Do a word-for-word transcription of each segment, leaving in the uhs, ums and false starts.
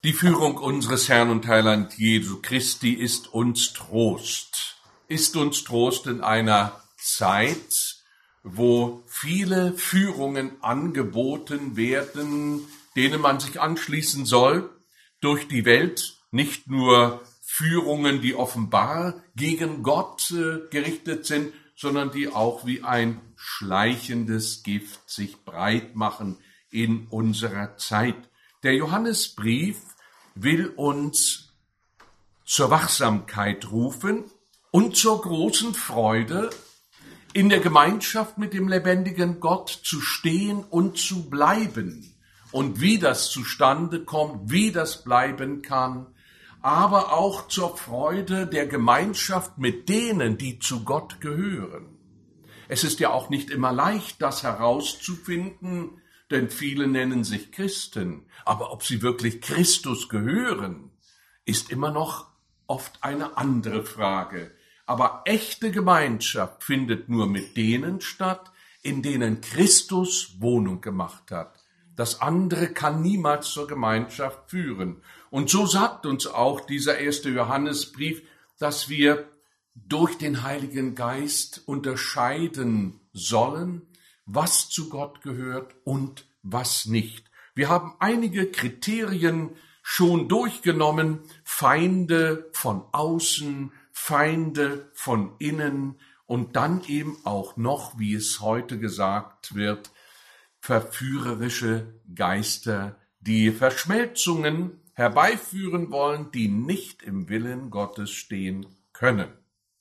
Die Führung unseres Herrn und Heiland Jesu Christi ist uns Trost. Ist uns Trost in einer Zeit, wo viele Führungen angeboten werden, denen man sich anschließen soll, durch die Welt, nicht nur Führungen, die offenbar gegen Gott äh, gerichtet sind, sondern die auch wie ein schleichendes Gift sich breit machen in unserer Zeit. Der Johannesbrief will uns zur Wachsamkeit rufen und zur großen Freude, in der Gemeinschaft mit dem lebendigen Gott zu stehen und zu bleiben. Und wie das zustande kommt, wie das bleiben kann, aber auch zur Freude der Gemeinschaft mit denen, die zu Gott gehören. Es ist ja auch nicht immer leicht, das herauszufinden, denn viele nennen sich Christen. Aber ob sie wirklich Christus gehören, ist immer noch oft eine andere Frage. Aber echte Gemeinschaft findet nur mit denen statt, in denen Christus Wohnung gemacht hat. Das andere kann niemals zur Gemeinschaft führen. Und so sagt uns auch dieser erste Johannesbrief, dass wir durch den Heiligen Geist unterscheiden sollen, was zu Gott gehört und was nicht. Wir haben einige Kriterien schon durchgenommen, Feinde von außen, Feinde von innen und dann eben auch noch, wie es heute gesagt wird, verführerische Geister, die Verschmelzungen herbeiführen wollen, die nicht im Willen Gottes stehen können.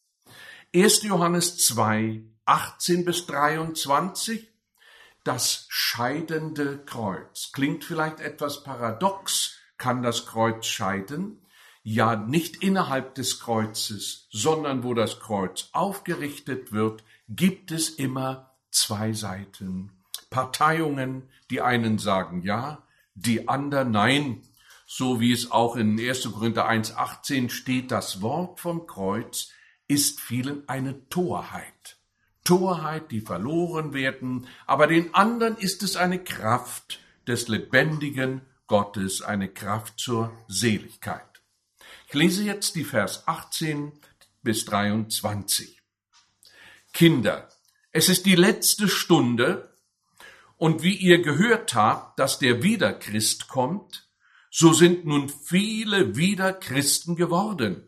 erster Johannes zwei, achtzehn bis dreiundzwanzig, das scheidende Kreuz. Klingt vielleicht etwas paradox, kann das Kreuz scheiden? Ja, nicht innerhalb des Kreuzes, sondern wo das Kreuz aufgerichtet wird, gibt es immer zwei Seiten. Parteiungen, die einen sagen ja, die anderen nein. So wie es auch in erster Korinther eins, achtzehn steht, das Wort vom Kreuz ist vielen eine Torheit. Torheit, die verloren werden, aber den anderen ist es eine Kraft des lebendigen Gottes, eine Kraft zur Seligkeit. Ich lese jetzt die Vers achtzehn bis dreiundzwanzig. Kinder, es ist die letzte Stunde, und wie ihr gehört habt, dass der Wiederchrist kommt, so sind nun viele Wiederchristen geworden.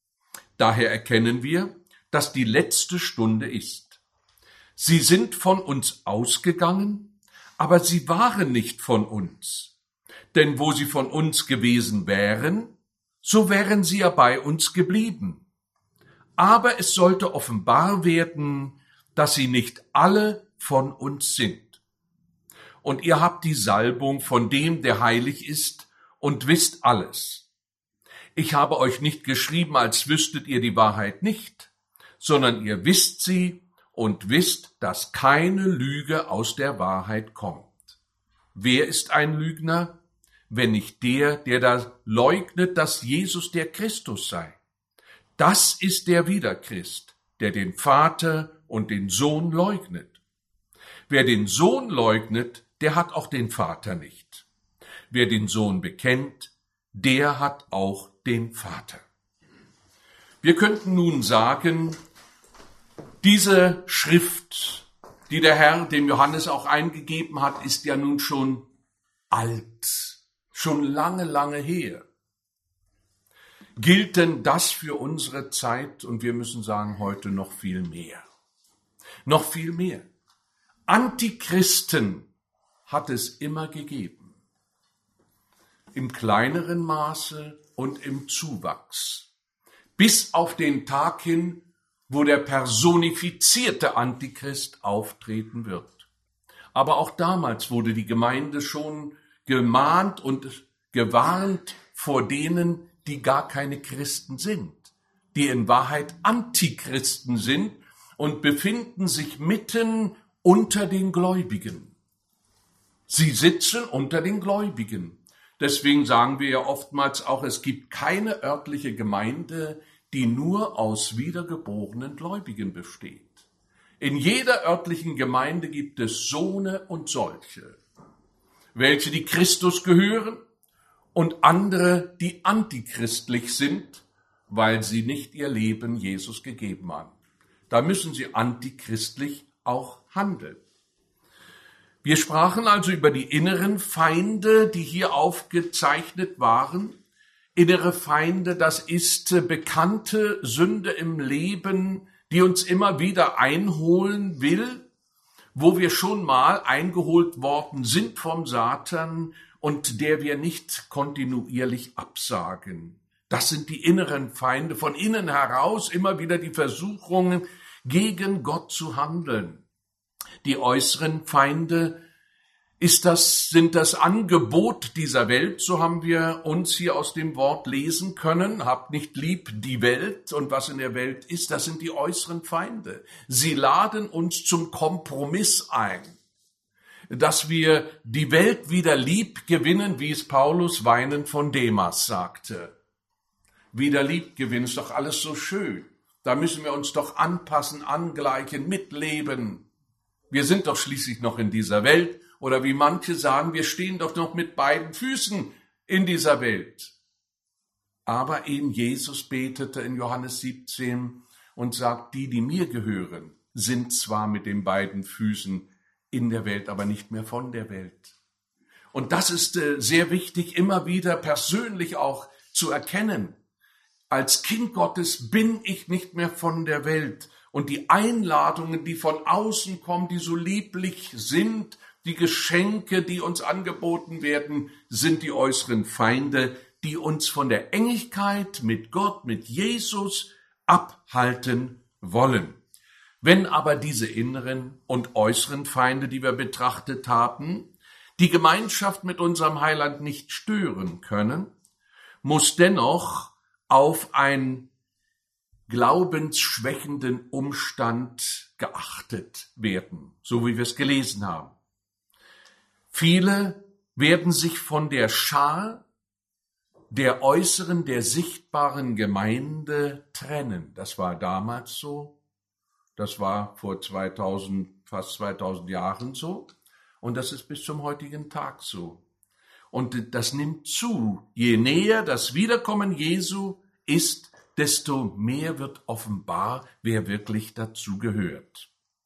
Daher erkennen wir, dass die letzte Stunde ist. Sie sind von uns ausgegangen, aber sie waren nicht von uns. Denn wo sie von uns gewesen wären, so wären sie ja bei uns geblieben. Aber es sollte offenbar werden, dass sie nicht alle von uns sind. Und ihr habt die Salbung von dem, der heilig ist, und wisst alles. Ich habe euch nicht geschrieben, als wüsstet ihr die Wahrheit nicht, sondern ihr wisst sie und wisst, dass keine Lüge aus der Wahrheit kommt. Wer ist ein Lügner, wenn nicht der, der da leugnet, dass Jesus der Christus sei? Das ist der Wiederchrist, der den Vater und den Sohn leugnet. Wer den Sohn leugnet, der hat auch den Vater nicht. Wer den Sohn bekennt, der hat auch den Vater. Wir könnten nun sagen, diese Schrift, die der Herr dem Johannes auch eingegeben hat, ist ja nun schon alt, schon lange, lange her. Gilt denn das für unsere Zeit? Und wir müssen sagen, heute noch viel mehr. Noch viel mehr. Antichristen hat es immer gegeben. Im kleineren Maße und im Zuwachs. Bis auf den Tag hin, wo der personifizierte Antichrist auftreten wird. Aber auch damals wurde die Gemeinde schon gemahnt und gewarnt vor denen, die gar keine Christen sind, die in Wahrheit Antichristen sind und befinden sich mitten unter den Gläubigen. Sie sitzen unter den Gläubigen. Deswegen sagen wir ja oftmals auch, es gibt keine örtliche Gemeinde, die nur aus wiedergeborenen Gläubigen besteht. In jeder örtlichen Gemeinde gibt es Sohne und solche, welche die Christus gehören und andere, die antichristlich sind, weil sie nicht ihr Leben Jesus gegeben haben. Da müssen sie antichristlich auch handeln. Wir sprachen also über die inneren Feinde, die hier aufgezeichnet waren. Innere Feinde, das ist bekannte Sünde im Leben, die uns immer wieder einholen will, wo wir schon mal eingeholt worden sind vom Satan und der wir nicht kontinuierlich absagen. Das sind die inneren Feinde, von innen heraus immer wieder die Versuchungen, gegen Gott zu handeln. Die äußeren Feinde ist das, sind das Angebot dieser Welt, so haben wir uns hier aus dem Wort lesen können. Habt nicht lieb die Welt und was in der Welt ist, das sind die äußeren Feinde. Sie laden uns zum Kompromiss ein, dass wir die Welt wieder lieb gewinnen, wie es Paulus weinend von Demas sagte. Wieder lieb gewinnen, ist doch alles so schön. Da müssen wir uns doch anpassen, angleichen, mitleben. Wir sind doch schließlich noch in dieser Welt. Oder wie manche sagen, wir stehen doch noch mit beiden Füßen in dieser Welt. Aber eben Jesus betete in Johannes siebzehn und sagt, die, die mir gehören, sind zwar mit den beiden Füßen in der Welt, aber nicht mehr von der Welt. Und das ist sehr wichtig, immer wieder persönlich auch zu erkennen. Als Kind Gottes bin ich nicht mehr von der Welt. Und die Einladungen, die von außen kommen, die so lieblich sind, die Geschenke, die uns angeboten werden, sind die äußeren Feinde, die uns von der Engigkeit mit Gott, mit Jesus abhalten wollen. Wenn aber diese inneren und äußeren Feinde, die wir betrachtet haben, die Gemeinschaft mit unserem Heiland nicht stören können, muss dennoch auf einen glaubensschwächenden Umstand geachtet werden, so wie wir es gelesen haben. Viele werden sich von der Schar der äußeren, der sichtbaren Gemeinde trennen. Das war damals so, das war vor zweitausend, fast zweitausend Jahren so und das ist bis zum heutigen Tag so. Und das nimmt zu. Je näher das Wiederkommen Jesu ist, desto mehr wird offenbar, wer wirklich dazu gehört.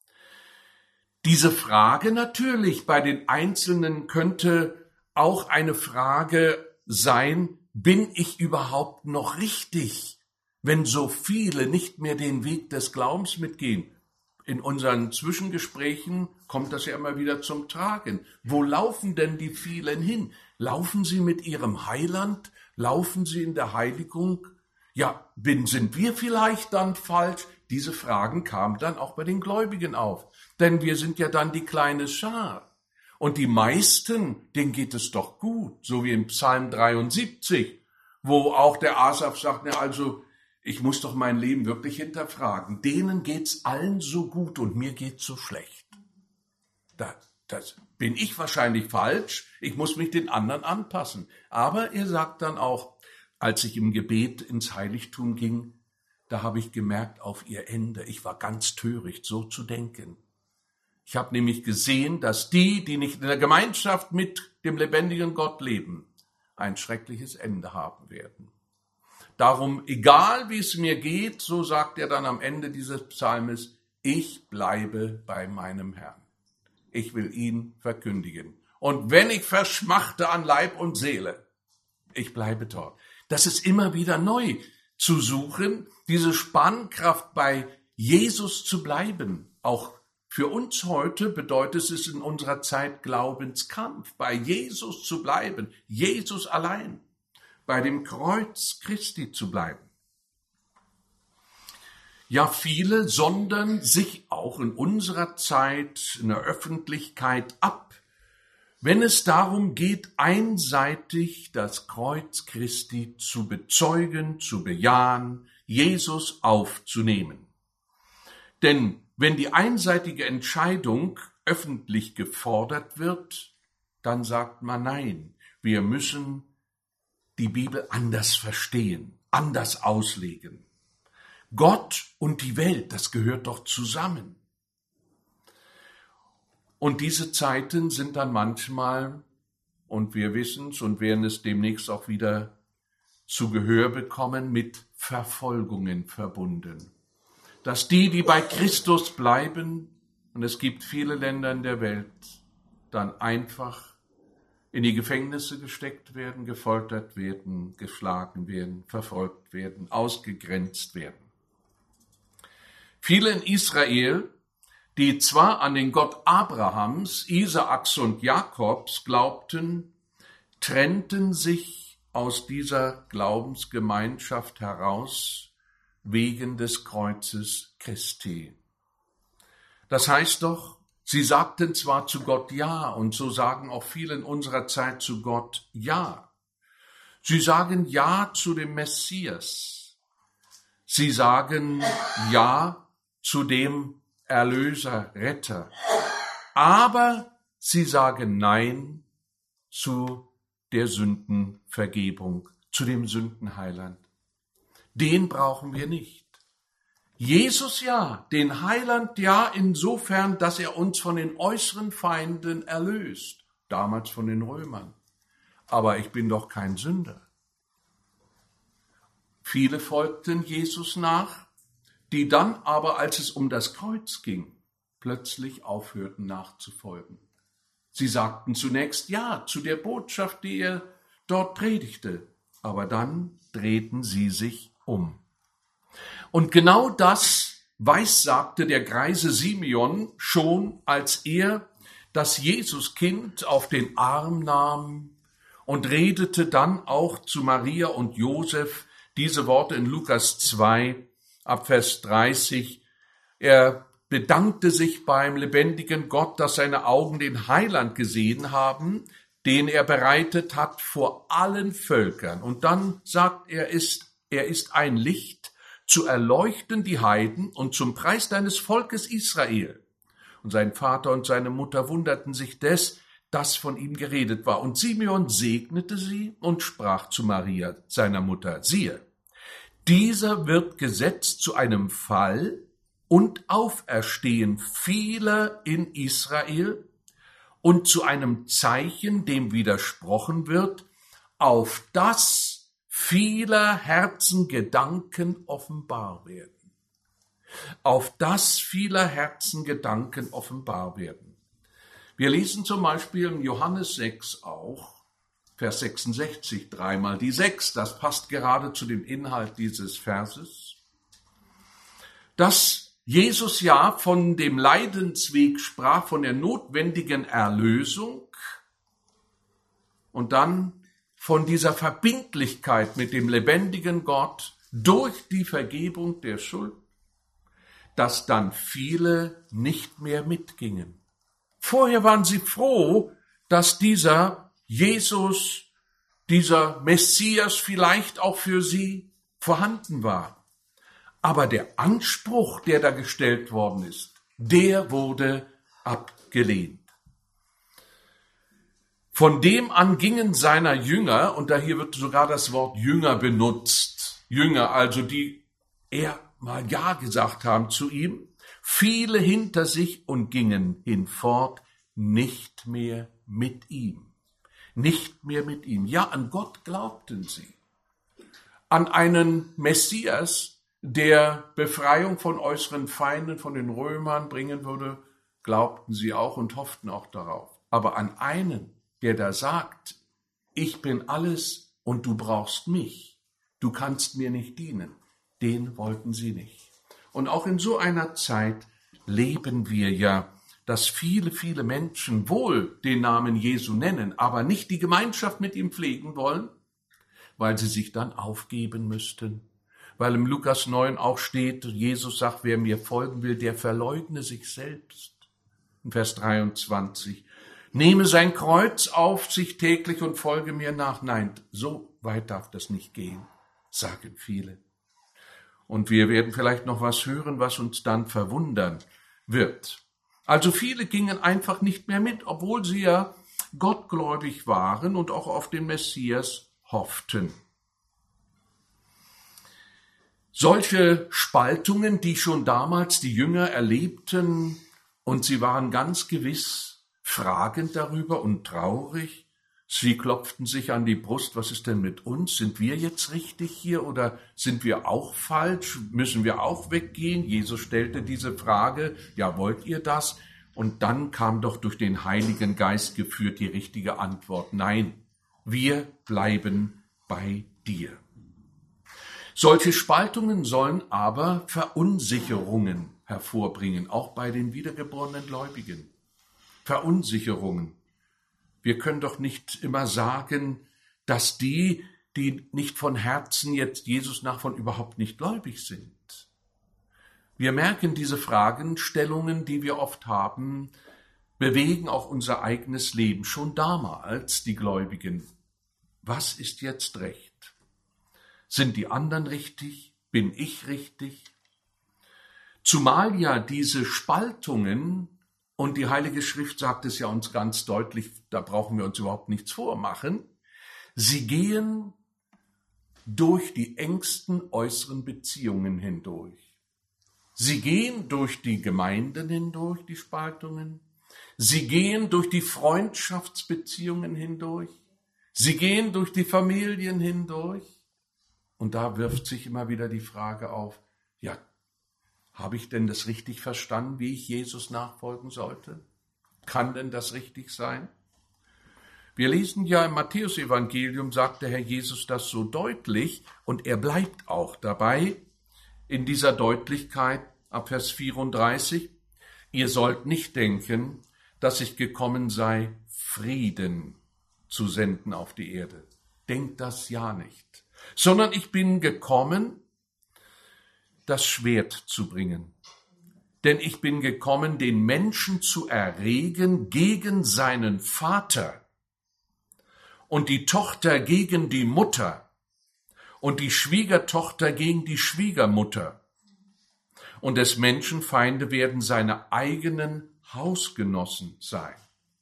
Diese Frage natürlich bei den Einzelnen könnte auch eine Frage sein, bin ich überhaupt noch richtig, wenn so viele nicht mehr den Weg des Glaubens mitgehen? In unseren Zwischengesprächen kommt das ja immer wieder zum Tragen. Wo laufen denn die vielen hin? Laufen sie mit ihrem Heiland? Laufen sie in der Heiligung? Ja, bin, sind wir vielleicht dann falsch? Diese Fragen kamen dann auch bei den Gläubigen auf. Denn wir sind ja dann die kleine Schar. Und die meisten, denen geht es doch gut, so wie im Psalm dreiundsiebzig, wo auch der Asaf sagt, na also, ich muss doch mein Leben wirklich hinterfragen. Denen geht's allen so gut und mir geht's so schlecht. Da, das bin ich wahrscheinlich falsch. Ich muss mich den anderen anpassen. Aber er sagt dann auch, als ich im Gebet ins Heiligtum ging, da habe ich gemerkt auf ihr Ende, ich war ganz töricht, so zu denken. Ich habe nämlich gesehen, dass die, die nicht in der Gemeinschaft mit dem lebendigen Gott leben, ein schreckliches Ende haben werden. Darum, egal wie es mir geht, so sagt er dann am Ende dieses Psalmes, ich bleibe bei meinem Herrn. Ich will ihn verkündigen. Und wenn ich verschmachte an Leib und Seele, ich bleibe dort. Das ist immer wieder neu zu suchen, diese Spannkraft bei Jesus zu bleiben. Auch für uns heute bedeutet es in unserer Zeit Glaubenskampf, bei Jesus zu bleiben, Jesus allein, bei dem Kreuz Christi zu bleiben. Ja, viele sondern sich auch in unserer Zeit in der Öffentlichkeit ab, wenn es darum geht, einseitig das Kreuz Christi zu bezeugen, zu bejahen, Jesus aufzunehmen. Denn wenn die einseitige Entscheidung öffentlich gefordert wird, dann sagt man nein, wir müssen die Bibel anders verstehen, anders auslegen. Gott und die Welt, das gehört doch zusammen. Und diese Zeiten sind dann manchmal und wir wissen es und werden es demnächst auch wieder zu Gehör bekommen, mit Verfolgungen verbunden. Dass die, die bei Christus bleiben, und es gibt viele Länder in der Welt, dann einfach in die Gefängnisse gesteckt werden, gefoltert werden, geschlagen werden, verfolgt werden, ausgegrenzt werden. Viele in Israel, die zwar an den Gott Abrahams, Isaaks und Jakobs glaubten, trennten sich aus dieser Glaubensgemeinschaft heraus wegen des Kreuzes Christi. Das heißt doch, sie sagten zwar zu Gott Ja, und so sagen auch viele in unserer Zeit zu Gott Ja. Sie sagen Ja zu dem Messias. Sie sagen Ja zu dem Erlöser, Retter. Aber sie sagen Nein zu der Sündenvergebung, zu dem Sündenheiland. Den brauchen wir nicht. Jesus ja, den Heiland ja insofern, dass er uns von den äußeren Feinden erlöst, damals von den Römern. Aber ich bin doch kein Sünder. Viele folgten Jesus nach, die dann aber, als es um das Kreuz ging, plötzlich aufhörten nachzufolgen. Sie sagten zunächst Ja zu der Botschaft, die er dort predigte, aber dann drehten sie sich um. Und genau das weissagte der greise Simeon schon, als er das Jesuskind auf den Arm nahm und redete dann auch zu Maria und Josef diese Worte in Lukas zwei, ab Vers dreißig. Er bedankte sich beim lebendigen Gott, dass seine Augen den Heiland gesehen haben, den er bereitet hat vor allen Völkern. Und dann sagt er, ist, er ist ein Licht, zu erleuchten die Heiden und zum Preis deines Volkes Israel. Und sein Vater und seine Mutter wunderten sich des, dass von ihm geredet war. Und Simeon segnete sie und sprach zu Maria, seiner Mutter, siehe, dieser wird gesetzt zu einem Fall und Auferstehen vieler in Israel und zu einem Zeichen, dem widersprochen wird, auf das vieler Herzen Gedanken offenbar werden. Auf das vieler Herzen Gedanken offenbar werden. Wir lesen zum Beispiel in Johannes sechs auch, Vers sechsundsechzig, dreimal die sechs, das passt gerade zu dem Inhalt dieses Verses, dass Jesus ja von dem Leidensweg sprach, von der notwendigen Erlösung und dann von dieser Verbindlichkeit mit dem lebendigen Gott durch die Vergebung der Schuld, dass dann viele nicht mehr mitgingen. Vorher waren sie froh, dass dieser Jesus, dieser Messias vielleicht auch für sie vorhanden war. Aber der Anspruch, der da gestellt worden ist, der wurde abgelehnt. Von dem an gingen seiner Jünger, und da hier wird sogar das Wort Jünger benutzt, Jünger, also die er mal Ja gesagt haben zu ihm, viele hinter sich und gingen hinfort nicht mehr mit ihm. Nicht mehr mit ihm. Ja, an Gott glaubten sie. An einen Messias, der Befreiung von äußeren Feinden, von den Römern bringen würde, glaubten sie auch und hofften auch darauf. Aber an einen, der da sagt, ich bin alles und du brauchst mich, du kannst mir nicht dienen, den wollten sie nicht. Und auch in so einer Zeit leben wir ja, dass viele, viele Menschen wohl den Namen Jesu nennen, aber nicht die Gemeinschaft mit ihm pflegen wollen, weil sie sich dann aufgeben müssten. Weil im Lukas neun auch steht, Jesus sagt, wer mir folgen will, der verleugne sich selbst. In Vers dreiundzwanzig. Nehme sein Kreuz auf sich täglich und folge mir nach. Nein, so weit darf das nicht gehen, sagen viele. Und wir werden vielleicht noch was hören, was uns dann verwundern wird. Also viele gingen einfach nicht mehr mit, obwohl sie ja gottgläubig waren und auch auf den Messias hofften. Solche Spaltungen, die schon damals die Jünger erlebten, und sie waren ganz gewiss fragend darüber und traurig, Sie klopften sich an die Brust, was ist denn mit uns? Sind wir jetzt richtig hier oder sind wir auch falsch? Müssen wir auch weggehen? Jesus stellte diese Frage, ja, wollt ihr das? Und dann kam doch durch den Heiligen Geist geführt die richtige Antwort, nein, wir bleiben bei dir. Solche Spaltungen sollen aber Verunsicherungen hervorbringen, auch bei den wiedergeborenen Gläubigen. Verunsicherungen. Wir können doch nicht immer sagen, dass die, die nicht von Herzen jetzt Jesus nachfolgen, überhaupt nicht gläubig sind. Wir merken, diese Fragestellungen, die wir oft haben, bewegen auch unser eigenes Leben. Schon damals die Gläubigen. Was ist jetzt recht? Sind die anderen richtig? Bin ich richtig? Zumal ja diese Spaltungen, und die Heilige Schrift sagt es ja uns ganz deutlich, da brauchen wir uns überhaupt nichts vormachen, sie gehen durch die engsten äußeren Beziehungen hindurch. Sie gehen durch die Gemeinden hindurch, die Spaltungen. Sie gehen durch die Freundschaftsbeziehungen hindurch. Sie gehen durch die Familien hindurch. Und da wirft sich immer wieder die Frage auf, ja, habe ich denn das richtig verstanden, wie ich Jesus nachfolgen sollte? Kann denn das richtig sein? Wir lesen ja im Matthäusevangelium, sagt der Herr Jesus das so deutlich, und er bleibt auch dabei in dieser Deutlichkeit ab Vers vierunddreißig. Ihr sollt nicht denken, dass ich gekommen sei, Frieden zu senden auf die Erde. Denkt das ja nicht. Sondern ich bin gekommen, das Schwert zu bringen. Denn ich bin gekommen, den Menschen zu erregen gegen seinen Vater und die Tochter gegen die Mutter und die Schwiegertochter gegen die Schwiegermutter. Und des Menschen Feinde werden seine eigenen Hausgenossen sein.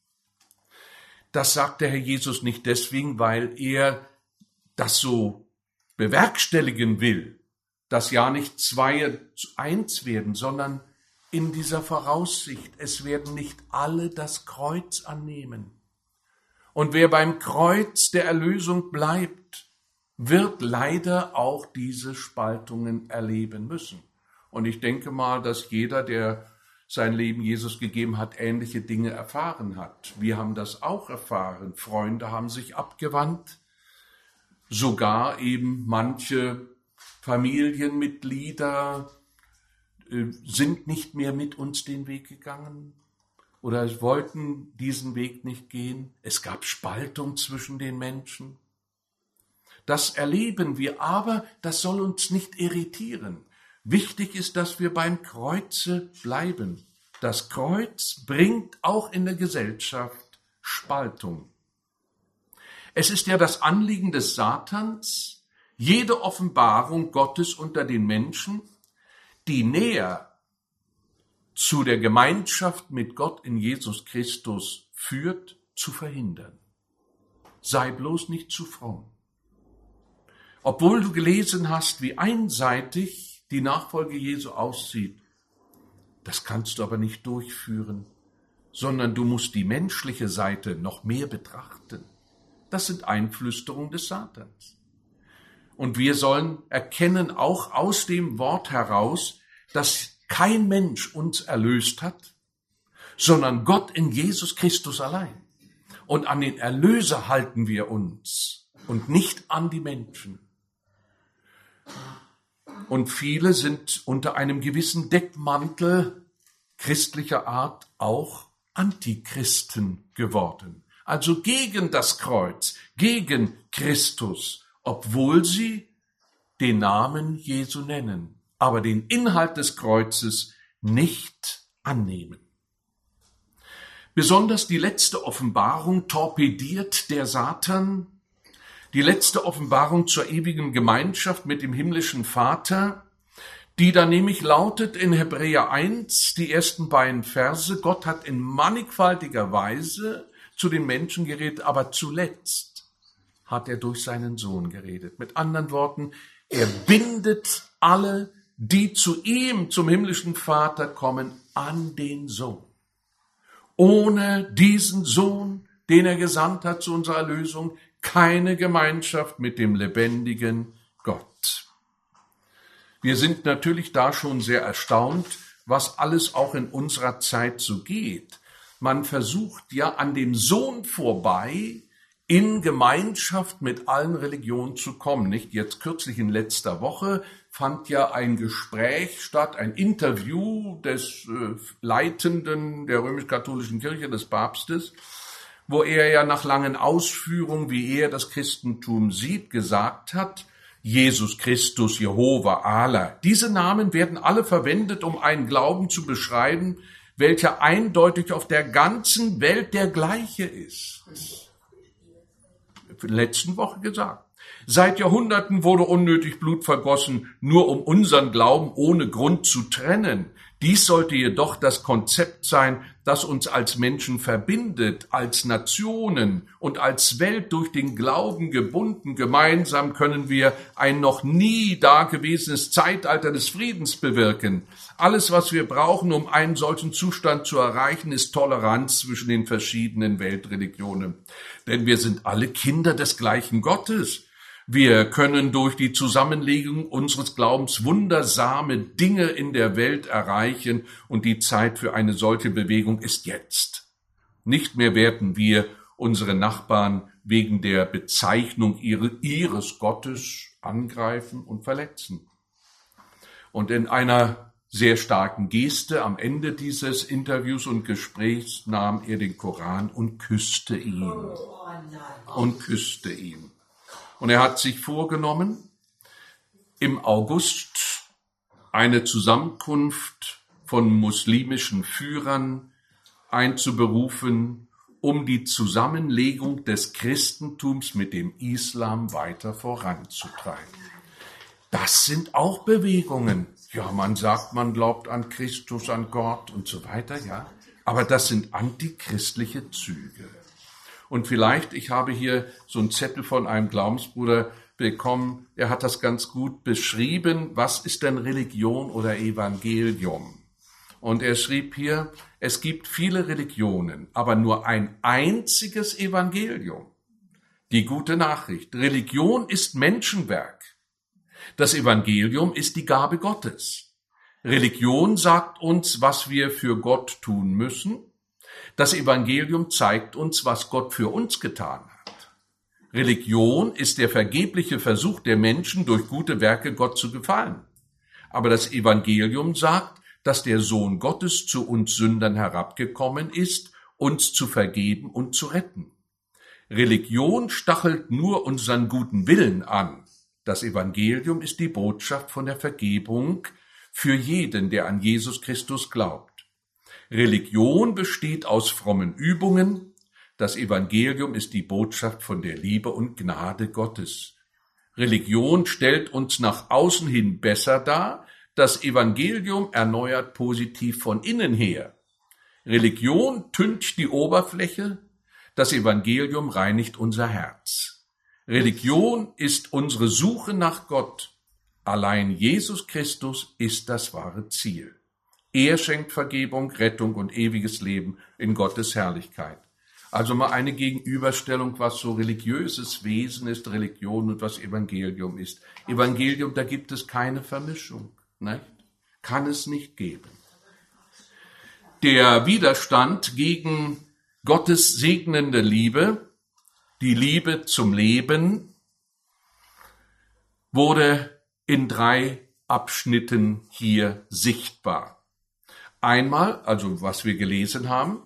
Das sagt der Herr Jesus nicht deswegen, weil er das so bewerkstelligen will, dass ja nicht zwei zu eins werden, sondern in dieser Voraussicht, es werden nicht alle das Kreuz annehmen. Und wer beim Kreuz der Erlösung bleibt, wird leider auch diese Spaltungen erleben müssen. Und ich denke mal, dass jeder, der sein Leben Jesus gegeben hat, ähnliche Dinge erfahren hat. Wir haben das auch erfahren. Freunde haben sich abgewandt, sogar eben manche Familienmitglieder äh, sind nicht mehr mit uns den Weg gegangen oder wollten diesen Weg nicht gehen. Es gab Spaltung zwischen den Menschen. Das erleben wir, aber das soll uns nicht irritieren. Wichtig ist, dass wir beim Kreuze bleiben. Das Kreuz bringt auch in der Gesellschaft Spaltung. Es ist ja das Anliegen des Satans, jede Offenbarung Gottes unter den Menschen, die näher zu der Gemeinschaft mit Gott in Jesus Christus führt, zu verhindern. Sei bloß nicht zu fromm. Obwohl du gelesen hast, wie einseitig die Nachfolge Jesu aussieht, das kannst du aber nicht durchführen, sondern du musst die menschliche Seite noch mehr betrachten. Das sind Einflüsterungen des Satans. Und wir sollen erkennen, auch aus dem Wort heraus, dass kein Mensch uns erlöst hat, sondern Gott in Jesus Christus allein. Und an den Erlöser halten wir uns und nicht an die Menschen. Und viele sind unter einem gewissen Deckmantel christlicher Art auch Antichristen geworden. Also gegen das Kreuz, gegen Christus, obwohl sie den Namen Jesu nennen, aber den Inhalt des Kreuzes nicht annehmen. Besonders die letzte Offenbarung torpediert der Satan, die letzte Offenbarung zur ewigen Gemeinschaft mit dem himmlischen Vater, die da nämlich lautet in Hebräer eins, die ersten beiden Verse, Gott hat in mannigfaltiger Weise zu den Menschen geredet, aber zuletzt hat er durch seinen Sohn geredet. Mit anderen Worten, er bindet alle, die zu ihm, zum himmlischen Vater kommen, an den Sohn. Ohne diesen Sohn den er gesandt hat zu unserer Erlösung, keine Gemeinschaft mit dem lebendigen Gott. Wir sind natürlich da schon sehr erstaunt, was alles auch in unserer Zeit so geht. Man versucht ja an dem Sohn vorbei, in Gemeinschaft mit allen Religionen zu kommen. Nicht jetzt kürzlich in letzter Woche fand ja ein Gespräch statt, ein Interview des äh, Leitenden der römisch-katholischen Kirche, des Papstes, wo er ja nach langen Ausführungen, wie er das Christentum sieht, gesagt hat, Jesus Christus, Jehova, Allah. Diese Namen werden alle verwendet, um einen Glauben zu beschreiben, welcher eindeutig auf der ganzen Welt der gleiche ist. In der letzten Woche gesagt. Seit Jahrhunderten wurde unnötig Blut vergossen, nur um unseren Glauben ohne Grund zu trennen. Dies sollte jedoch das Konzept sein, das uns als Menschen verbindet, als Nationen und als Welt durch den Glauben gebunden. Gemeinsam können wir ein noch nie dagewesenes Zeitalter des Friedens bewirken. Alles, was wir brauchen, um einen solchen Zustand zu erreichen, ist Toleranz zwischen den verschiedenen Weltreligionen. Denn wir sind alle Kinder des gleichen Gottes. Wir können durch die Zusammenlegung unseres Glaubens wundersame Dinge in der Welt erreichen und die Zeit für eine solche Bewegung ist jetzt. Nicht mehr werden wir unsere Nachbarn wegen der Bezeichnung ihres Gottes angreifen und verletzen. Und in einer sehr starken Geste am Ende dieses Interviews und Gesprächs nahm er den Koran und küsste ihn. Und küsste ihn. Und er hat sich vorgenommen, im August eine Zusammenkunft von muslimischen Führern einzuberufen, um die Zusammenlegung des Christentums mit dem Islam weiter voranzutreiben. Das sind auch Bewegungen. Ja, man sagt, man glaubt an Christus, an Gott und so weiter, ja. Aber das sind antichristliche Züge. Und vielleicht, ich habe hier so einen Zettel von einem Glaubensbruder bekommen, er hat das ganz gut beschrieben, was ist denn Religion oder Evangelium? Und er schrieb hier, es gibt viele Religionen, aber nur ein einziges Evangelium. Die gute Nachricht, Religion ist Menschenwerk. Das Evangelium ist die Gabe Gottes. Religion sagt uns, was wir für Gott tun müssen. Das Evangelium zeigt uns, was Gott für uns getan hat. Religion ist der vergebliche Versuch der Menschen, durch gute Werke Gott zu gefallen. Aber das Evangelium sagt, dass der Sohn Gottes zu uns Sündern herabgekommen ist, uns zu vergeben und zu retten. Religion stachelt nur unseren guten Willen an. Das Evangelium ist die Botschaft von der Vergebung für jeden, der an Jesus Christus glaubt. Religion besteht aus frommen Übungen. Das Evangelium ist die Botschaft von der Liebe und Gnade Gottes. Religion stellt uns nach außen hin besser dar. Das Evangelium erneuert positiv von innen her. Religion tüncht die Oberfläche. Das Evangelium reinigt unser Herz. Religion ist unsere Suche nach Gott. Allein Jesus Christus ist das wahre Ziel. Er schenkt Vergebung, Rettung und ewiges Leben in Gottes Herrlichkeit. Also mal eine Gegenüberstellung, was so religiöses Wesen ist, Religion und was Evangelium ist. Evangelium, da gibt es keine Vermischung, nicht? Kann es nicht geben. Der Widerstand gegen Gottes segnende Liebe, die Liebe zum Leben, wurde in drei Abschnitten hier sichtbar. Einmal, also was wir gelesen haben,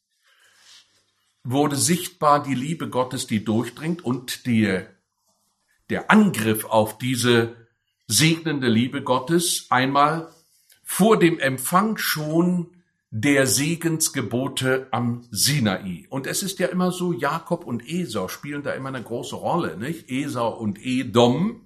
wurde sichtbar die Liebe Gottes, die durchdringt und die, der Angriff auf diese segnende Liebe Gottes einmal vor dem Empfang schon der Segensgebote am Sinai. Und es ist ja immer so, Jakob und Esau spielen da immer eine große Rolle, nicht? Esau und Edom.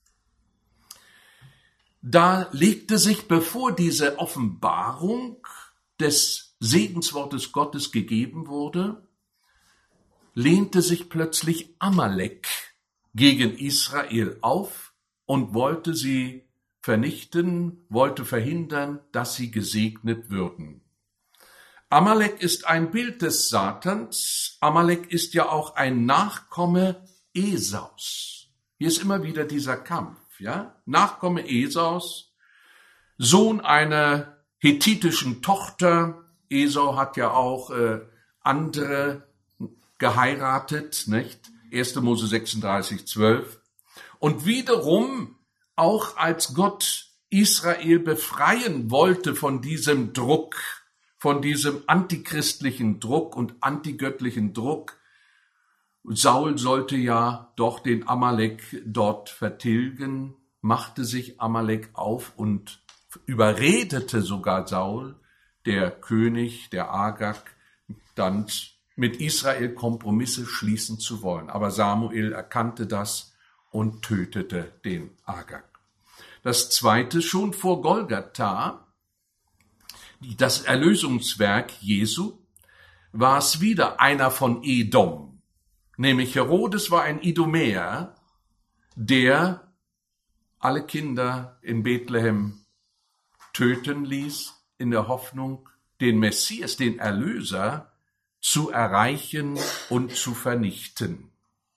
Da legte sich, bevor diese Offenbarung des Segenswortes Gottes gegeben wurde, lehnte sich plötzlich Amalek gegen Israel auf und wollte sie vernichten, wollte verhindern, dass sie gesegnet würden. Amalek ist ein Bild des Satans. Amalek ist ja auch ein Nachkomme Esaus. Hier ist immer wieder dieser Kampf, ja? Nachkomme Esaus, Sohn einer hethitischen Tochter. Esau hat ja auch äh, andere geheiratet, nicht? erster Mose sechsunddreißig, zwölf. Und wiederum, auch als Gott Israel befreien wollte von diesem Druck, von diesem antichristlichen Druck und antigöttlichen Druck, Saul sollte ja doch den Amalek dort vertilgen, machte sich Amalek auf und überredete sogar Saul, der König, der Agag, dann mit Israel Kompromisse schließen zu wollen. Aber Samuel erkannte das und tötete den Agag. Das zweite, schon vor Golgatha, das Erlösungswerk Jesu, war es wieder einer von Edom. Nämlich Herodes war ein Idumäer, der alle Kinder in Bethlehem töten ließ, in der Hoffnung, den Messias, den Erlöser, zu erreichen und zu vernichten.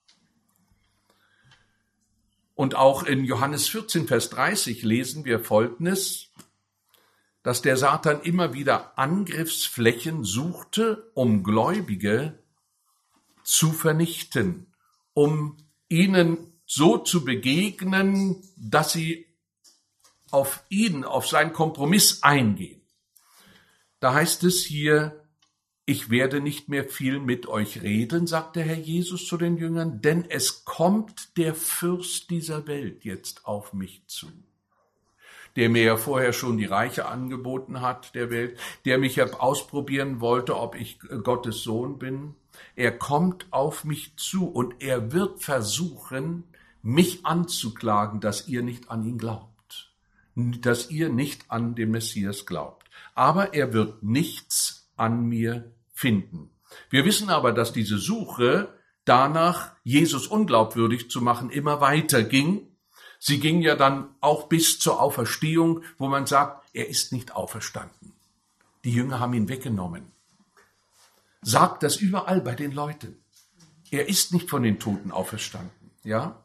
Und auch in Johannes vierzehn, Vers dreißig lesen wir Folgendes, dass der Satan immer wieder Angriffsflächen suchte, um Gläubige zu vernichten, um ihnen so zu begegnen, dass sie auf ihn, auf seinen Kompromiss eingehen. Da heißt es hier, ich werde nicht mehr viel mit euch reden, sagt der Herr Jesus zu den Jüngern, denn es kommt der Fürst dieser Welt jetzt auf mich zu, der mir ja vorher schon die Reiche angeboten hat, der Welt, der mich ja ausprobieren wollte, ob ich Gottes Sohn bin. Er kommt auf mich zu und er wird versuchen, mich anzuklagen, dass ihr nicht an ihn glaubt, dass ihr nicht an den Messias glaubt. Aber er wird nichts an mir finden. Wir wissen aber, dass diese Suche danach, Jesus unglaubwürdig zu machen, immer weiter ging. Sie ging ja dann auch bis zur Auferstehung, wo man sagt, er ist nicht auferstanden. Die Jünger haben ihn weggenommen. Sagt das überall bei den Leuten. Er ist nicht von den Toten auferstanden, ja?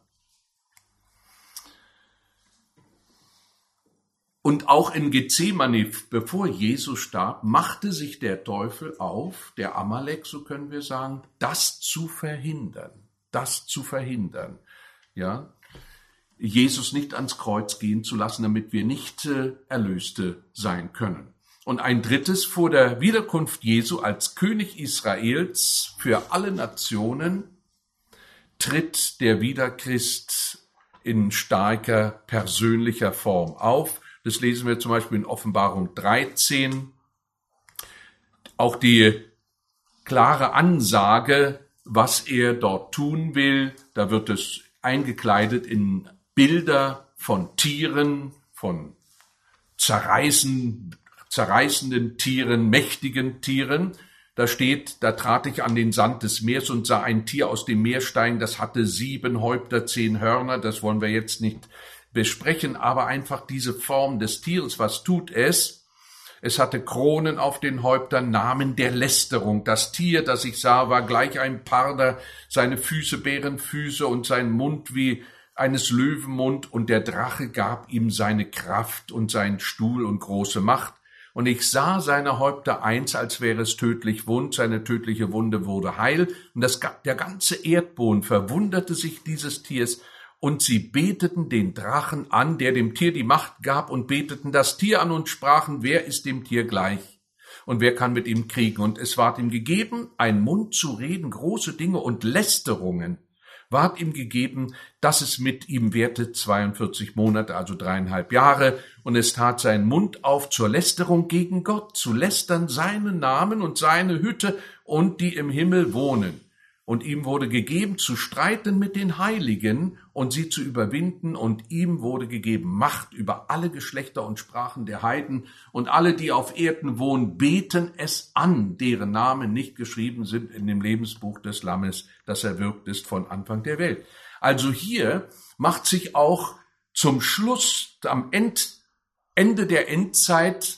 Und auch in Gethsemane, bevor Jesus starb, machte sich der Teufel auf, der Amalek, so können wir sagen, das zu verhindern, das zu verhindern, ja, Jesus nicht ans Kreuz gehen zu lassen, damit wir nicht äh, Erlöste sein können. Und ein drittes, vor der Wiederkunft Jesu als König Israels für alle Nationen tritt der Wiederchrist in starker persönlicher Form auf. Das lesen wir zum Beispiel in Offenbarung dreizehn. Auch die klare Ansage, was er dort tun will, da wird es eingekleidet in Bilder von Tieren, von zerreißen, zerreißenden Tieren, mächtigen Tieren. Da steht, da trat ich an den Sand des Meeres und sah ein Tier aus dem Meer steigen, das hatte sieben Häupter, zehn Hörner, das wollen wir jetzt nicht besprechen, aber einfach diese Form des Tieres, was tut es? Es hatte Kronen auf den Häuptern, Namen der Lästerung. Das Tier, das ich sah, war gleich ein Parder, seine Füße Bärenfüße und sein Mund wie eines Löwenmund, und der Drache gab ihm seine Kraft und seinen Stuhl und große Macht. Und ich sah seine Häupter eins, als wäre es tödlich wund, seine tödliche Wunde wurde heil, und das, der ganze Erdboden verwunderte sich dieses Tiers, und sie beteten den Drachen an, der dem Tier die Macht gab, und beteten das Tier an und sprachen, wer ist dem Tier gleich und wer kann mit ihm kriegen? Und es ward ihm gegeben, ein Mund zu reden, große Dinge und Lästerungen ward ihm gegeben, dass es mit ihm währte zweiundvierzig Monate, also dreieinhalb Jahre, und es tat seinen Mund auf zur Lästerung gegen Gott, zu lästern seinen Namen und seine Hütte und die im Himmel wohnen. Und ihm wurde gegeben, zu streiten mit den Heiligen und sie zu überwinden. Und ihm wurde gegeben Macht über alle Geschlechter und Sprachen der Heiden. Und alle, die auf Erden wohnen, beten es an, deren Namen nicht geschrieben sind in dem Lebensbuch des Lammes, das erwirkt ist von Anfang der Welt. Also hier macht sich auch zum Schluss, am End, Ende der Endzeit,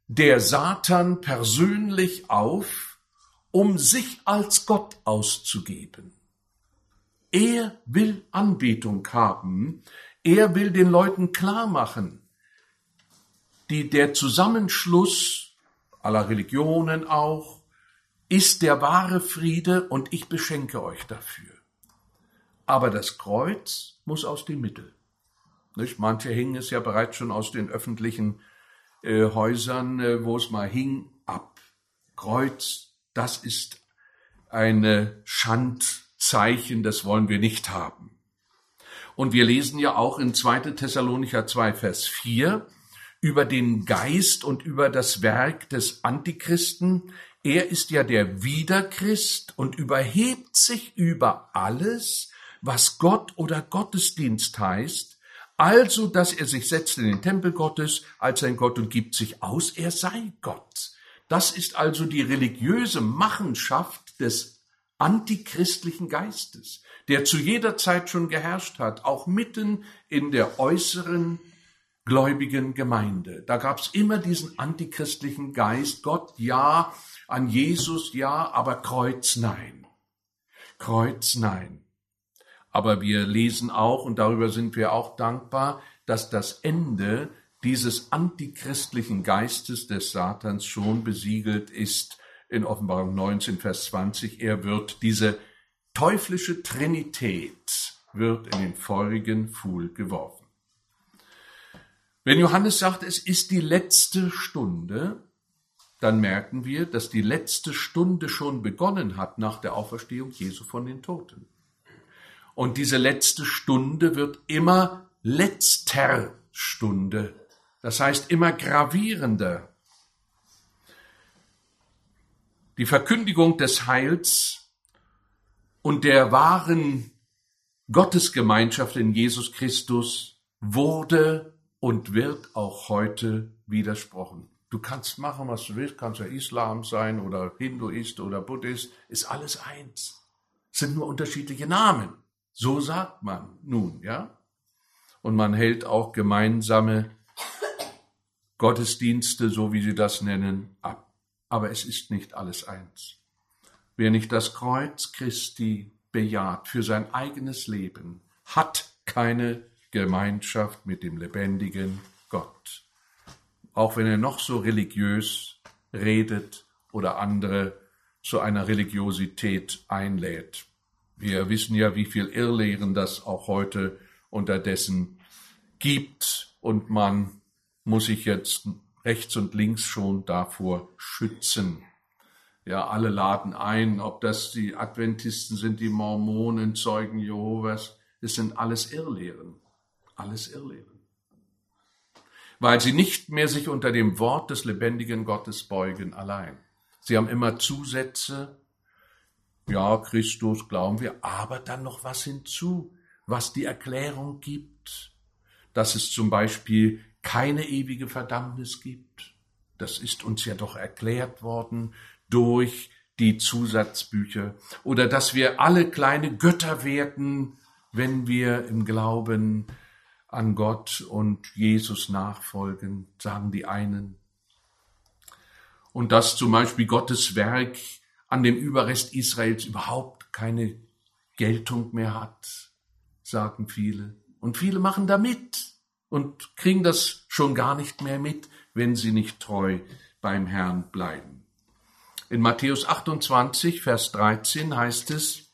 der Satan persönlich auf, um sich als Gott auszugeben. Er will Anbetung haben, er will den Leuten klar machen, die, der Zusammenschluss aller Religionen auch, ist der wahre Friede und ich beschenke euch dafür. Aber das Kreuz muss aus dem Mittel. Nicht? Manche hingen es ja bereits schon aus den öffentlichen äh, Häusern, äh, wo es mal hing, ab. Kreuz, das ist ein Schandzeichen, das wollen wir nicht haben. Und wir lesen ja auch in zweiter Thessalonicher zwei, Vers vier über den Geist und über das Werk des Antichristen. Er ist ja der Widerchrist und überhebt sich über alles, was Gott oder Gottesdienst heißt, also, dass er sich setzt in den Tempel Gottes als sein Gott und gibt sich aus, er sei Gott. Das ist also die religiöse Machenschaft des antichristlichen Geistes, der zu jeder Zeit schon geherrscht hat, auch mitten in der äußeren gläubigen Gemeinde. Da gab es immer diesen antichristlichen Geist, Gott ja, an Jesus ja, aber Kreuz nein. Kreuz nein. Aber wir lesen auch, und darüber sind wir auch dankbar, dass das Ende dieses antichristlichen Geistes des Satans schon besiegelt ist in Offenbarung neunzehn, Vers zwanzig. Er wird, diese teuflische Trinität wird in den feurigen Pfuhl geworfen. Wenn Johannes sagt, es ist die letzte Stunde, dann merken wir, dass die letzte Stunde schon begonnen hat nach der Auferstehung Jesu von den Toten. Und diese letzte Stunde wird immer letzter Stunde, das heißt immer gravierender. Die Verkündigung des Heils und der wahren Gottesgemeinschaft in Jesus Christus wurde und wird auch heute widersprochen. Du kannst machen, was du willst, kannst ja Islam sein oder Hinduist oder Buddhist, ist alles eins. Es sind nur unterschiedliche Namen. So sagt man nun, ja. Und man hält auch gemeinsame Gottesdienste, so wie sie das nennen, ab. Aber es ist nicht alles eins. Wer nicht das Kreuz Christi bejaht für sein eigenes Leben, hat keine Gemeinschaft mit dem lebendigen Gott. Auch wenn er noch so religiös redet oder andere zu einer Religiosität einlädt. Wir wissen ja, wie viel Irrlehren das auch heute unterdessen gibt und man muss sich jetzt rechts und links schon davor schützen. Ja, alle laden ein, ob das die Adventisten sind, die Mormonen, Zeugen Jehovas, es sind alles Irrlehren, alles Irrlehren. Weil sie nicht mehr sich unter dem Wort des lebendigen Gottes beugen allein. Sie haben immer Zusätze. Ja, Christus glauben wir, aber dann noch was hinzu, was die Erklärung gibt, dass es zum Beispiel keine ewige Verdammnis gibt. Das ist uns ja doch erklärt worden durch die Zusatzbücher. Oder dass wir alle kleine Götter werden, wenn wir im Glauben an Gott und Jesus nachfolgen, sagen die einen. Und dass zum Beispiel Gottes Werk an dem Überrest Israels überhaupt keine Geltung mehr hat, sagen viele. Und viele machen da mit und kriegen das schon gar nicht mehr mit, wenn sie nicht treu beim Herrn bleiben. In Matthäus achtundzwanzig, Vers dreizehn heißt es,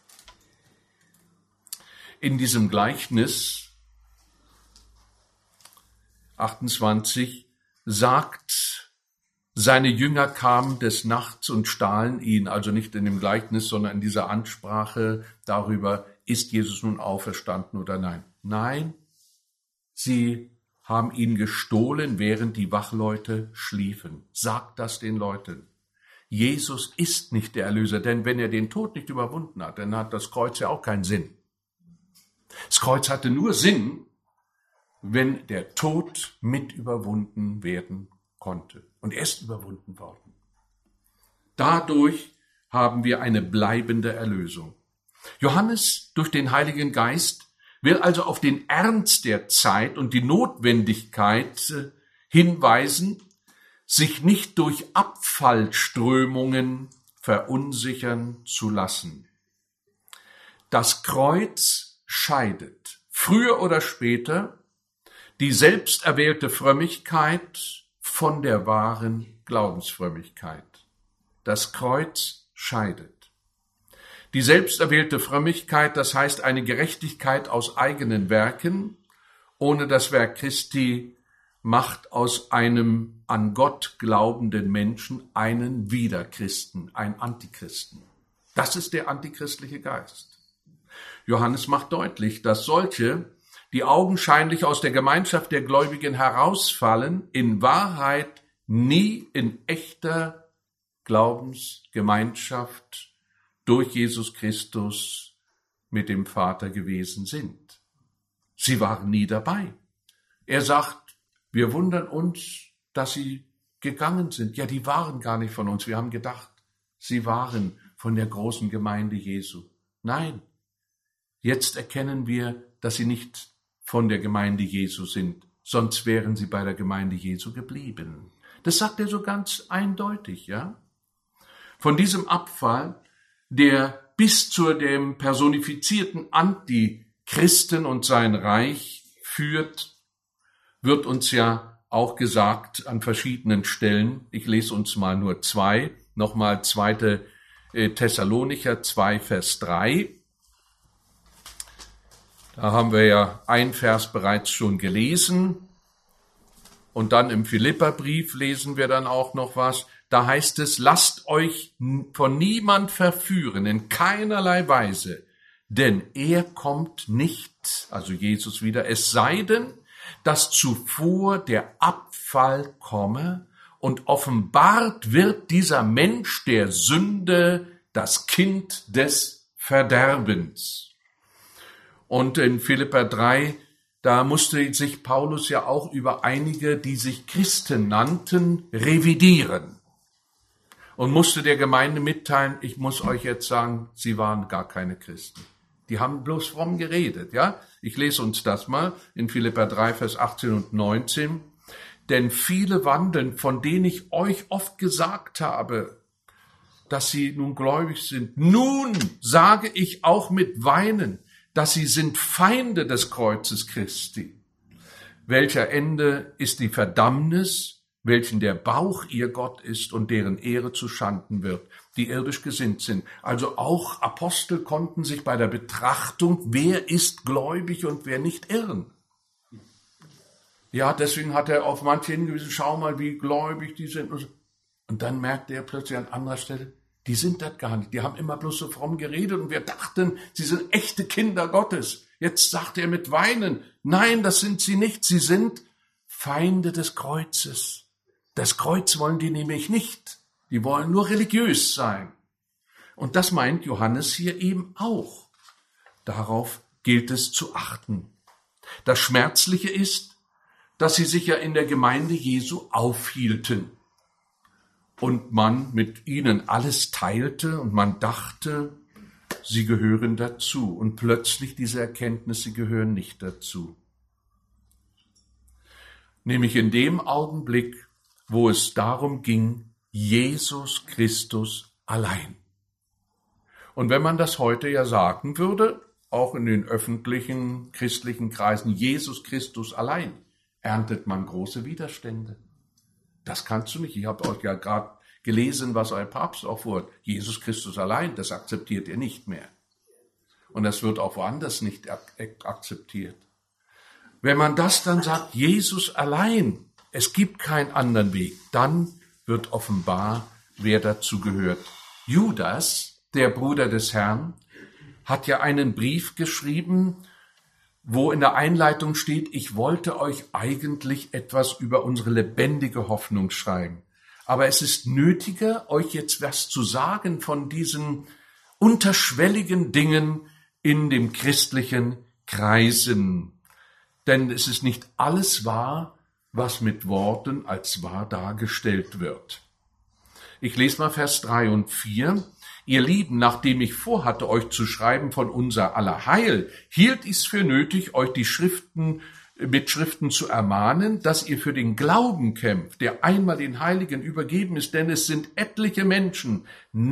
in diesem Gleichnis achtundzwanzig sagt, seine Jünger kamen des Nachts und stahlen ihn, also nicht in dem Gleichnis, sondern in dieser Ansprache darüber, ist Jesus nun auferstanden oder nein. Nein, sie haben ihn gestohlen, während die Wachleute schliefen. Sagt das den Leuten. Jesus ist nicht der Erlöser, denn wenn er den Tod nicht überwunden hat, dann hat das Kreuz ja auch keinen Sinn. Das Kreuz hatte nur Sinn, wenn der Tod mit überwunden werden konnte. Und er ist überwunden worden. Dadurch haben wir eine bleibende Erlösung. Johannes durch den Heiligen Geist will also auf den Ernst der Zeit und die Notwendigkeit hinweisen, sich nicht durch Abfallströmungen verunsichern zu lassen. Das Kreuz scheidet, früher oder später, die selbsterwählte Frömmigkeit von der wahren Glaubensfrömmigkeit. Das Kreuz scheidet. Die selbsterwählte Frömmigkeit, das heißt eine Gerechtigkeit aus eigenen Werken, ohne das Werk Christi, macht aus einem an Gott glaubenden Menschen einen Widerchristen, einen Antichristen. Das ist der antichristliche Geist. Johannes macht deutlich, dass solche, die augenscheinlich aus der Gemeinschaft der Gläubigen herausfallen, in Wahrheit nie in echter Glaubensgemeinschaft durch Jesus Christus mit dem Vater gewesen sind. Sie waren nie dabei. Er sagt, wir wundern uns, dass sie gegangen sind. Ja, die waren gar nicht von uns. Wir haben gedacht, sie waren von der großen Gemeinde Jesu. Nein, jetzt erkennen wir, dass sie nicht von der Gemeinde Jesu sind, sonst wären sie bei der Gemeinde Jesu geblieben. Das sagt er so ganz eindeutig, ja? Von diesem Abfall, der bis zu dem personifizierten Antichristen und sein Reich führt, wird uns ja auch gesagt an verschiedenen Stellen. Ich lese uns mal nur zwei, nochmal zweite Thessalonicher zwei, Vers drei. Da haben wir ja ein Vers bereits schon gelesen. Und dann im Philipperbrief lesen wir dann auch noch was. Da heißt es, lasst euch von niemand verführen, in keinerlei Weise, denn er kommt nicht, also Jesus wieder, es sei denn, dass zuvor der Abfall komme und offenbart wird dieser Mensch der Sünde, das Kind des Verderbens. Und in Philipper drei, da musste sich Paulus ja auch über einige, die sich Christen nannten, revidieren. Und musste der Gemeinde mitteilen, ich muss euch jetzt sagen, sie waren gar keine Christen. Die haben bloß fromm geredet, ja? Ich lese uns das mal in Philipper drei, Vers achtzehn und neunzehn. Denn viele wandeln, von denen ich euch oft gesagt habe, dass sie nun gläubig sind. Nun sage ich auch mit Weinen, dass sie sind Feinde des Kreuzes Christi. Welcher Ende ist die Verdammnis, welchen der Bauch ihr Gott ist und deren Ehre zu Schanden wird, die irdisch gesinnt sind. Also auch Apostel konnten sich bei der Betrachtung, wer ist gläubig und wer nicht, irren. Ja, deswegen hat er auf manche hingewiesen, schau mal, wie gläubig die sind. Und dann merkte er plötzlich an anderer Stelle, die sind das gar nicht. Die haben immer bloß so fromm geredet und wir dachten, sie sind echte Kinder Gottes. Jetzt sagt er mit Weinen, nein, das sind sie nicht. Sie sind Feinde des Kreuzes. Das Kreuz wollen die nämlich nicht. Die wollen nur religiös sein. Und das meint Johannes hier eben auch. Darauf gilt es zu achten. Das Schmerzliche ist, dass sie sich ja in der Gemeinde Jesu aufhielten und man mit ihnen alles teilte und man dachte, sie gehören dazu. Und plötzlich diese Erkenntnis, sie gehören nicht dazu. Nämlich in dem Augenblick, wo es darum ging, Jesus Christus allein. Und wenn man das heute ja sagen würde, auch in den öffentlichen christlichen Kreisen, Jesus Christus allein, erntet man große Widerstände. Das kannst du nicht. Ich habe euch ja gerade gelesen, was euer Papst auch vorhat. Jesus Christus allein, das akzeptiert ihr nicht mehr. Und das wird auch woanders nicht akzeptiert. Wenn man das dann sagt, Jesus allein, es gibt keinen anderen Weg, dann wird offenbar, wer dazu gehört. Judas, der Bruder des Herrn, hat ja einen Brief geschrieben, wo in der Einleitung steht, ich wollte euch eigentlich etwas über unsere lebendige Hoffnung schreiben. Aber es ist nötiger, euch jetzt was zu sagen von diesen unterschwelligen Dingen in dem christlichen Kreisen. Denn es ist nicht alles wahr, was mit Worten als wahr dargestellt wird. Ich lese mal Vers drei und vier. Ihr Lieben, nachdem ich vorhatte, euch zu schreiben von unser aller Heil, hielt ich es für nötig, euch die Schriften Mitschriften zu ermahnen, dass ihr für den Glauben kämpft, der einmal den Heiligen übergeben ist, denn es sind etliche Menschen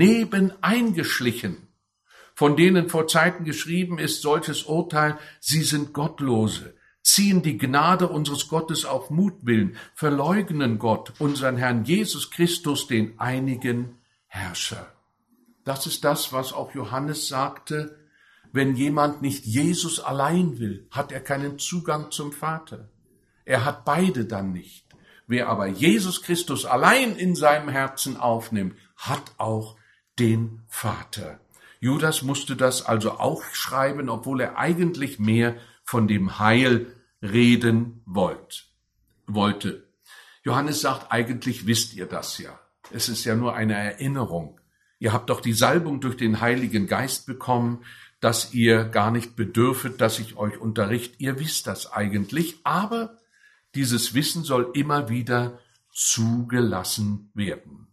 nebeneingeschlichen, von denen vor Zeiten geschrieben ist, solches Urteil, sie sind Gottlose, ziehen die Gnade unseres Gottes auf Mutwillen, verleugnen Gott, unseren Herrn Jesus Christus, den einigen Herrscher. Das ist das, was auch Johannes sagte: Wenn jemand nicht Jesus allein will, hat er keinen Zugang zum Vater. Er hat beide dann nicht. Wer aber Jesus Christus allein in seinem Herzen aufnimmt, hat auch den Vater. Judas musste das also auch schreiben, obwohl er eigentlich mehr von dem Heil reden wollt, wollte. Johannes sagt, eigentlich wisst ihr das ja. Es ist ja nur eine Erinnerung. Ihr habt doch die Salbung durch den Heiligen Geist bekommen, dass ihr gar nicht bedürfet, dass ich euch unterrichte. Ihr wisst das eigentlich, aber dieses Wissen soll immer wieder zugelassen werden.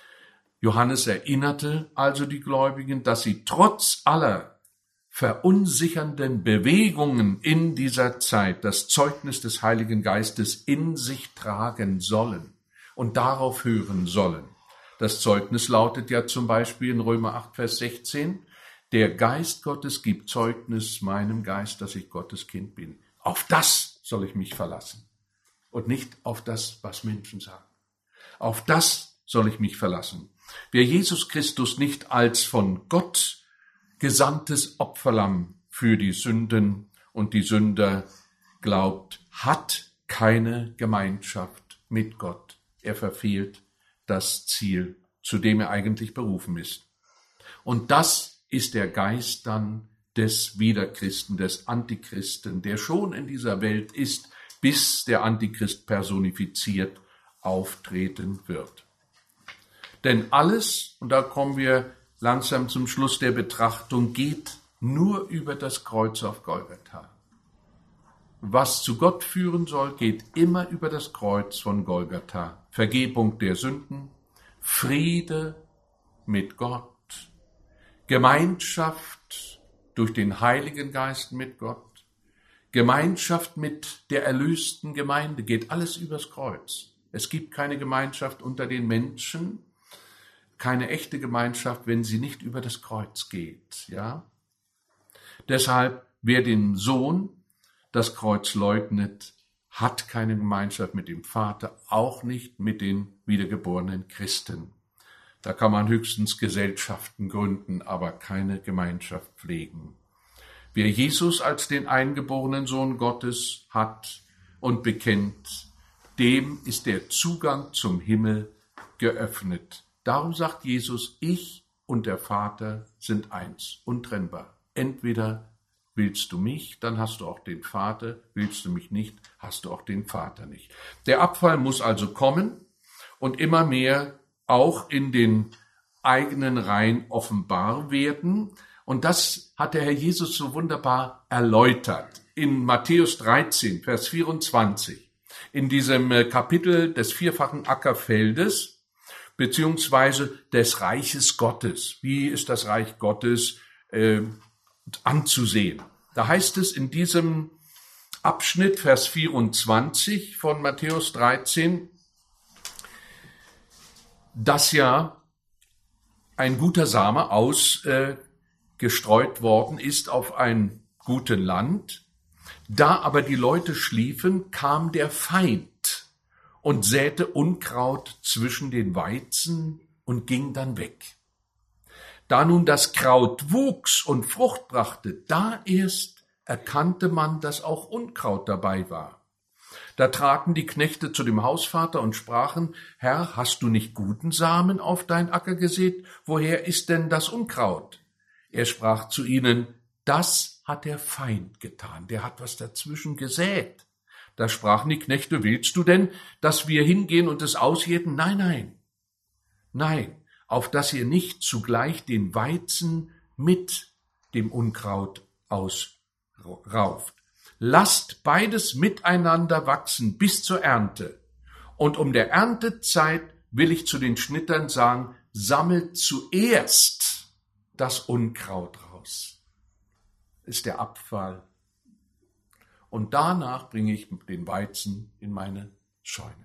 Johannes erinnerte also die Gläubigen, dass sie trotz aller verunsichernden Bewegungen in dieser Zeit das Zeugnis des Heiligen Geistes in sich tragen sollen und darauf hören sollen. Das Zeugnis lautet ja zum Beispiel in Römer acht, Vers sechzehn, der Geist Gottes gibt Zeugnis meinem Geist, dass ich Gottes Kind bin. Auf das soll ich mich verlassen und nicht auf das, was Menschen sagen. Auf das soll ich mich verlassen. Wer Jesus Christus nicht als von Gott gesandtes Opferlamm für die Sünden und die Sünder glaubt, hat keine Gemeinschaft mit Gott. Er verfehlt das Ziel, zu dem er eigentlich berufen ist. Und das ist der Geist dann des Widerchristen, des Antichristen, der schon in dieser Welt ist, bis der Antichrist personifiziert auftreten wird. Denn alles, und da kommen wir langsam zum Schluss der Betrachtung, geht nur über das Kreuz auf Golgatha. Was zu Gott führen soll, geht immer über das Kreuz von Golgatha. Vergebung der Sünden, Friede mit Gott, Gemeinschaft durch den Heiligen Geist mit Gott, Gemeinschaft mit der erlösten Gemeinde, geht alles übers Kreuz. Es gibt keine Gemeinschaft unter den Menschen, keine echte Gemeinschaft, wenn sie nicht über das Kreuz geht, ja? Deshalb, wer den Sohn das Kreuz leugnet, hat keine Gemeinschaft mit dem Vater, auch nicht mit den wiedergeborenen Christen. Da kann man höchstens Gesellschaften gründen, aber keine Gemeinschaft pflegen. Wer Jesus als den eingeborenen Sohn Gottes hat und bekennt, dem ist der Zugang zum Himmel geöffnet. Darum sagt Jesus, ich und der Vater sind eins, untrennbar. Entweder willst du mich, dann hast du auch den Vater. Willst du mich nicht, hast du auch den Vater nicht. Der Abfall muss also kommen und immer mehr auch in den eigenen Reihen offenbar werden. Und das hat der Herr Jesus so wunderbar erläutert. In Matthäus dreizehn, Vers vierundzwanzig, in diesem Kapitel des vierfachen Ackerfeldes, beziehungsweise des Reiches Gottes. Wie ist das Reich Gottes äh, anzusehen? Da heißt es in diesem Abschnitt, Vers vierundzwanzig von Matthäus dreizehn, dass ja ein guter Same ausgestreut äh, worden ist auf ein gutes Land. Da aber die Leute schliefen, kam der Feind und säte Unkraut zwischen den Weizen und ging dann weg. Da nun das Kraut wuchs und Frucht brachte, da erst erkannte man, dass auch Unkraut dabei war. Da traten die Knechte zu dem Hausvater und sprachen, Herr, hast du nicht guten Samen auf dein Acker gesät? Woher ist denn das Unkraut? Er sprach zu ihnen, das hat der Feind getan, der hat was dazwischen gesät. Da sprachen die Knechte, willst du denn, dass wir hingehen und es ausjäten? Nein, nein, nein, auf dass ihr nicht zugleich den Weizen mit dem Unkraut ausrauft. Lasst beides miteinander wachsen bis zur Ernte. Und um der Erntezeit will ich zu den Schnittern sagen, sammelt zuerst das Unkraut raus. Ist der Abfall. und danach bringe ich den Weizen in meine Scheune.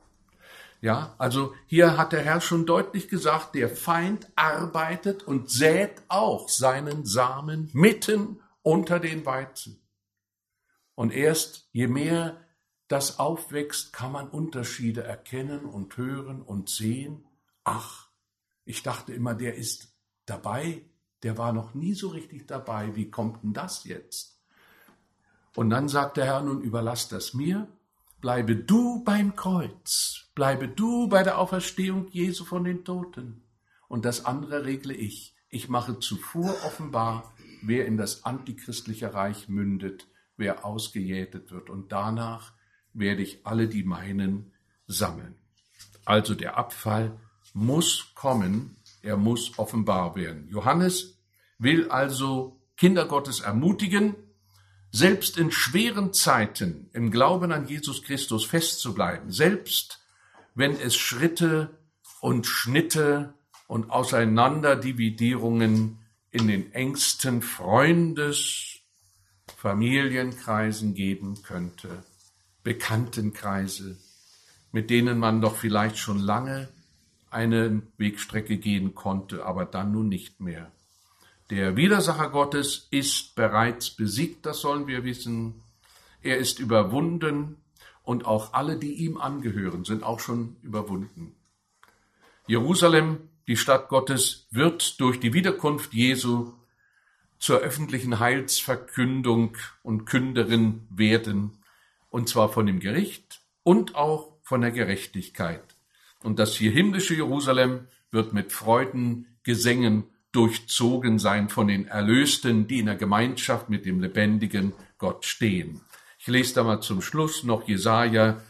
Ja, also hier hat der Herr schon deutlich gesagt, der Feind arbeitet und sät auch seinen Samen mitten unter den Weizen. Und erst je mehr das aufwächst, kann man Unterschiede erkennen und hören und sehen. Ach, ich dachte immer, der ist dabei, der war noch nie so richtig dabei. Wie kommt denn das jetzt? Und dann sagt der Herr, nun überlass das mir, bleibe du beim Kreuz, bleibe du bei der Auferstehung Jesu von den Toten. Und das andere regle ich. Ich mache zuvor offenbar, wer in das antichristliche Reich mündet, wer ausgejätet wird. Und danach werde ich alle die meinen sammeln. Also der Abfall muss kommen, er muss offenbar werden. Johannes will also Kinder Gottes ermutigen, selbst in schweren Zeiten im Glauben an Jesus Christus festzubleiben, selbst wenn es Schritte und Schnitte und Auseinanderdividierungen in den engsten Freundes-, Familienkreisen geben könnte, Bekanntenkreise, mit denen man doch vielleicht schon lange eine Wegstrecke gehen konnte, aber dann nun nicht mehr. Der Widersacher Gottes ist bereits besiegt, das sollen wir wissen. Er ist überwunden und auch alle, die ihm angehören, sind auch schon überwunden. Jerusalem, die Stadt Gottes, wird durch die Wiederkunft Jesu zur öffentlichen Heilsverkündung und Künderin werden, und zwar von dem Gericht und auch von der Gerechtigkeit. Und das hier himmlische Jerusalem wird mit Freudengesängen durchzogen sein von den Erlösten, die in der Gemeinschaft mit dem lebendigen Gott stehen. Ich lese da mal zum Schluss noch Jesaja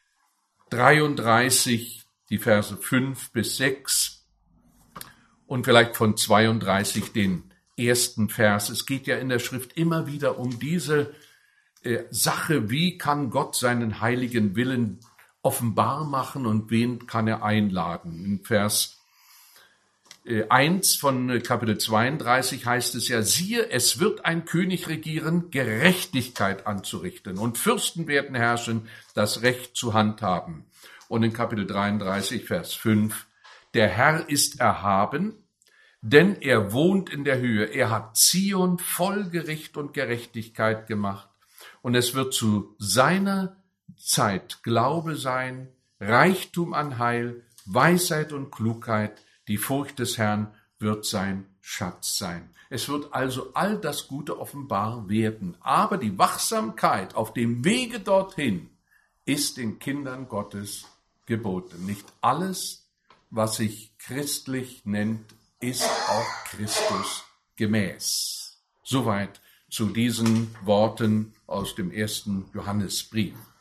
dreiunddreißig, die Verse fünf bis sechs und vielleicht von zweiunddreißig den ersten Vers. Es geht ja in der Schrift immer wieder um diese äh, Sache, wie kann Gott seinen heiligen Willen offenbar machen und wen kann er einladen. In Vers eins von Kapitel zweiunddreißig heißt es ja, siehe, es wird ein König regieren, Gerechtigkeit anzurichten, und Fürsten werden herrschen, das Recht zu handhaben. Und in Kapitel dreiunddreißig, Vers fünf, der Herr ist erhaben, denn er wohnt in der Höhe. Er hat Zion voll Gericht und Gerechtigkeit gemacht. Und es wird zu seiner Zeit Glaube sein, Reichtum an Heil, Weisheit und Klugheit. Die Furcht des Herrn wird sein Schatz sein. Es wird also all das Gute offenbar werden. Aber die Wachsamkeit auf dem Wege dorthin ist den Kindern Gottes geboten. Nicht alles, was sich christlich nennt, ist auch Christus gemäß. Soweit zu diesen Worten aus dem ersten Johannesbrief.